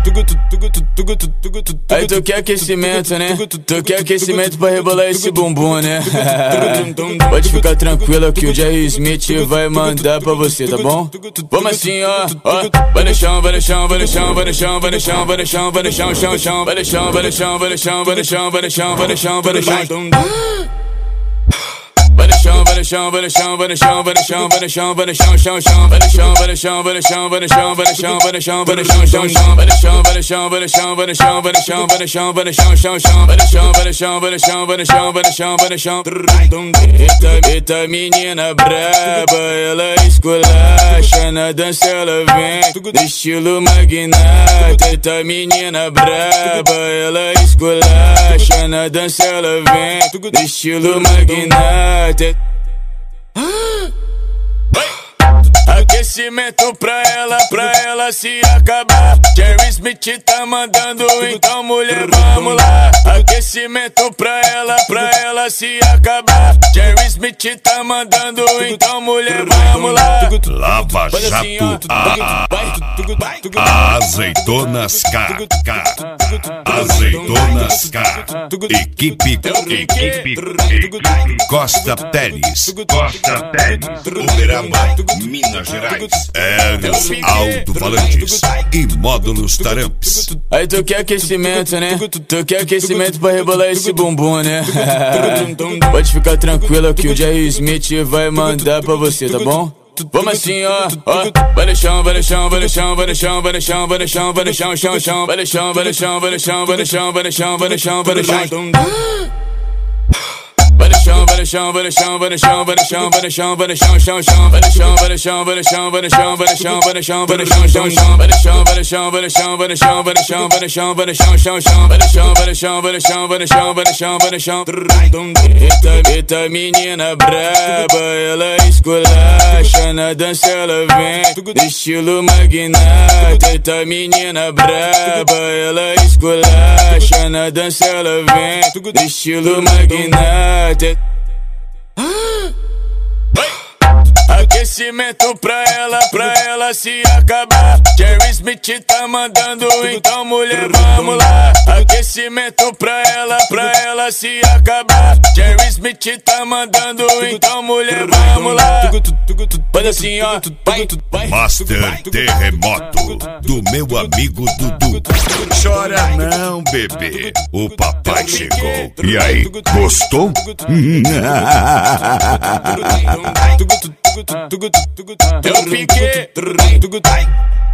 Aí tu quer aquecimento, né? Tu quer aquecimento pra rebolar esse bumbum, né? Pode ficar tranquila que o Jerry Smith vai mandar pra você, tá bom? Vamos assim, ó. Vai no chão, vai no chão, vai no chão, vai no chão, vai no chão, vai no chão, vai no chão, chão, chão, vai no chão, vai no chão, vai no chão, vai no chão, vai no chão, vai no chão, vai no chão. Vai no chão, vai no chão, vai no chão, vai no chão, vai no chão, vai no chão, vai no chão, chão, chão, vai no chão, vai no chão, vai no chão, vai no chão, vai no chão, vai no chão, vai no chão, chão, chão, vai no chão, vai no chão, vai no chão, vai no chão, vai no chão, vai no chão, vai no chão, chão, chão, vai no chão, vai no chão, vai no chão, vai no chão, vai no chão, vai no chão. Eita menina braba, ela esculacha na dança, ela vem no estilo magnata. Eita menina braba, ela esculacha na dança, ela vem no estilo magnata. Aquecimento pra ela se acabar. Jerry Smith tá mandando, então mulher, vamos lá. Aquecimento pra ela se acabar. Jerry Smith tá mandando, então mulher, vamos lá. Lava Jato, Azeitonas K, Azeitonas K, equipe Costa Teles, Uberaba, Minas Gerais, Aéreos Alto-Falantes e Módulos Taramps. Aí tu quer aquecimento, né? Tu quer aquecimento pra rebolar esse bumbum, né? Pode ficar tranquila que o Jerry Smith vai mandar pra você, tá bom? Vamos assim, ó. Vai no chão, vai no chão, vai no chão, vai no chão, vai no chão, vai no chão, vai no chão, chão, chão, vai no chão, vai no chão, vai no chão, vai no chão, vai no chão, vai no chão, vai no chão. Vai no chão, vai no chão, vai no chão, vai no chão, vai no chão, vai no chão, vai no chão, chão, chão, vai no chão, vai no chão, vai no chão, vai no chão, vai no chão, vai no chão, vai no chão, chão, chão, vai no chão, vai no chão, vai no chão, vai no chão, vai no chão, vai no chão, vai no chão, chão, chão, vai no chão, vai no chão, vai no chão, vai no chão, vai no chão, vai no chão. Eita menina braba, ela esculacha na dança, ela vem no estilo magnata. Eita menina braba, ela esculacha na dança, ela vem no estilo magnata. Aquecimento pra ela se acabar. Jerry Smith tá mandando, então mulher, vamos lá. Aquecimento pra ela se acabar. Jerry Smith tá mandando, então mulher, vamos lá. Faz assim, ó. Master Terremoto do meu amigo Dudu. Chora não, bebê, o papai chegou. E aí, gostou? Eu fiquei.